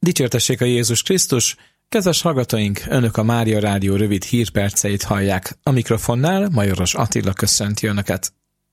Dicsértessék a Jézus Krisztus! Kedves hallgatóink, Önök a Mária Rádió rövid hírperceit hallják. A mikrofonnál Majoros Attila köszönti Önöket.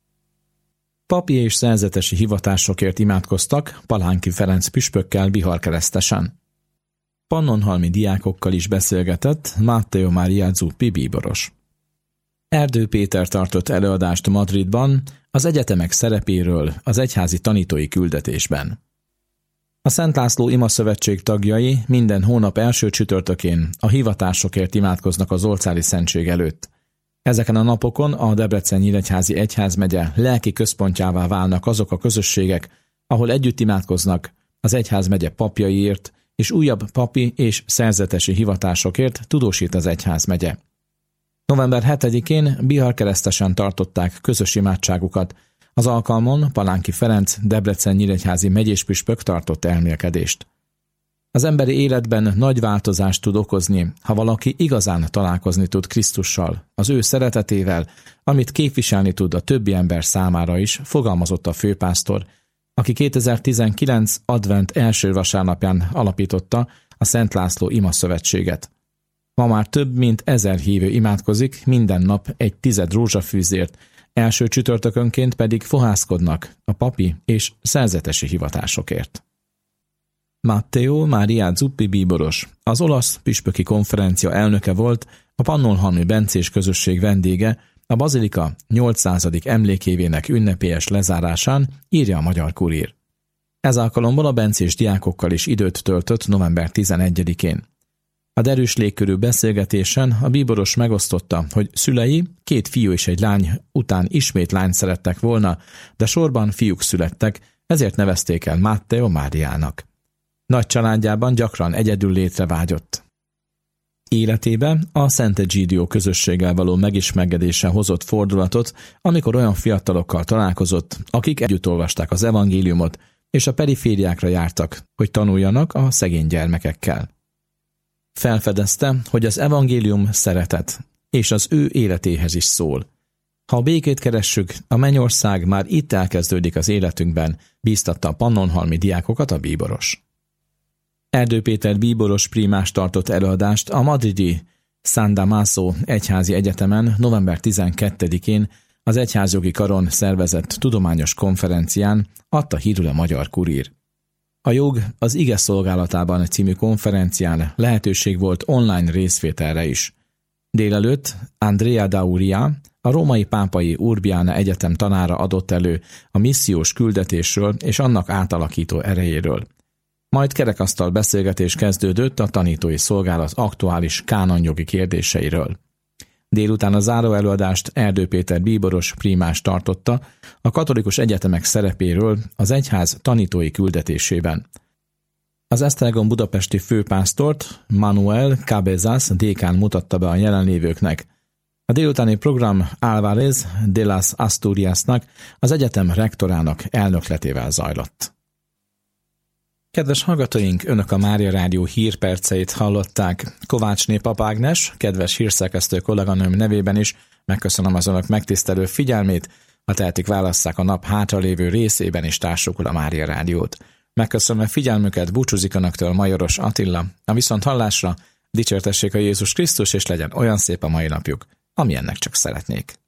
Papi és szerzetesi hivatásokért imádkoztak Palánki Ferenc püspökkel Biharkeresztesen. Pannonhalmi diákokkal is beszélgetett Matteo Maria Zuppi bíboros. Erdő Péter tartott előadást Madridban az egyetemek szerepéről az egyházi tanítói küldetésben. A Szent László Imaszövetség tagjai minden hónap első csütörtökén a hivatásokért imádkoznak az Olcári Szentség előtt. Ezeken a napokon a Debrecen-Nyíregyházi Egyházmegye lelki központjává válnak azok a közösségek, ahol együtt imádkoznak az egyházmegye papjaiért, és újabb papi és szerzetesi hivatásokért tudósít az egyházmegye. November 7-én Biharkeresztesen tartották közös imádságukat. Az alkalmon Palánki Ferenc Debrecen-Nyíregyházi megyéspüspök tartott elmélkedést. Az emberi életben nagy változást tud okozni, ha valaki igazán találkozni tud Krisztussal, az ő szeretetével, amit képviselni tud a többi ember számára is, fogalmazott a főpásztor, aki 2019. advent első vasárnapján alapította a Szent László Imaszövetséget. Ma már több mint 1000 hívő imádkozik, minden nap egy 10 rózsafűzért, első csütörtökönként pedig fohászkodnak a papi és szerzetesi hivatásokért. Matteo Maria Zuppi bíboros, az olasz püspöki konferencia elnöke volt, a Pannonhalmi bencés közösség vendége a bazilika 800. emlékévének ünnepélyes lezárásán, írja a Magyar Kurír. Ez alkalommal a bencés diákokkal is időt töltött november 11-én. A derűs légkörű beszélgetésen a bíboros megosztotta, hogy szülei 2 fiú és egy lány után ismét lányt szerettek volna, de sorban fiúk születtek, ezért nevezték el Matteo Máriának. Nagy családjában gyakran egyedül létre vágyott. Életébe a Sant'Egidio közösséggel való megismerkedése hozott fordulatot, amikor olyan fiatalokkal találkozott, akik együtt olvasták az evangéliumot, és a perifériákra jártak, hogy tanuljanak a szegény gyermekekkel. Felfedezte, hogy az evangélium szeretet, és az ő életéhez is szól. Ha a békét keressük, a mennyország már itt elkezdődik az életünkben, bíztatta a pannonhalmi diákokat a bíboros. Erdő Péter bíboros prímás tartott előadást a madridi San Damaso egyházi egyetemen november 12-én az egyházjogi karon szervezett tudományos konferencián, adta hírül a Magyar Kurír. A Jog az ige szolgálatában című konferencián lehetőség volt online részvételre is. Délelőtt Andrea Dauria, a római pápai Urbiana Egyetem tanára adott elő a missziós küldetésről és annak átalakító erejéről. Majd kerekasztal beszélgetés kezdődött a tanítói szolgálat aktuális kánonjogi kérdéseiről. Délután a záró előadást Erdő Péter bíboros prímás tartotta a katolikus egyetemek szerepéről az egyház tanítói küldetésében. Az Esztergom budapesti főpásztort Manuel Cabezas dékán mutatta be a jelenlévőknek. A délutáni program Álvarez de las Asturiasnak, az egyetem rektorának elnökletével zajlott. Kedves hallgatóink, Önök a Mária Rádió hírperceit hallották. Kovácsné Pap Ágnes, kedves hírszerkesztő kolléganőm nevében is megköszönöm az Önök megtisztelő figyelmét, ha tehetik, válasszák a nap hátralévő részében is társukul a Mária Rádiót. Megköszönöm a figyelmüket, búcsúzik Önöktől Majoros Attila. A viszonthallásra, dicsértessék a Jézus Krisztus, és legyen olyan szép a mai napjuk, amilyennek csak szeretnék.